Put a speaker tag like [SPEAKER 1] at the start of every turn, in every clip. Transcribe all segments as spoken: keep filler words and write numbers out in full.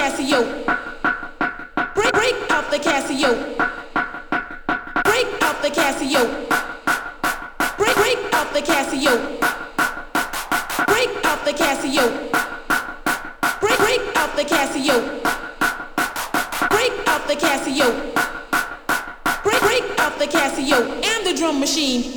[SPEAKER 1] Casio. Break, break out the Casio. Break out the Casio. Break, break out the Casio. Break out the Casio. Break, break out the Casio. Break out the Casio. Break, break out the Casio and the drum machine.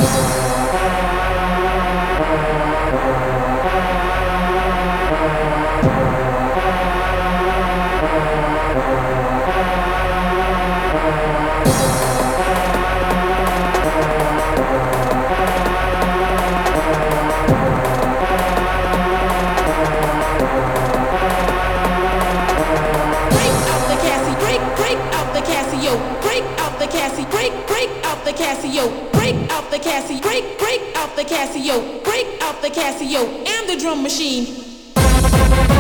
[SPEAKER 1] Cassie, break, break out the Casio, break out the Cassie, break, break out the Casio, break out the Casio, and the drum machine.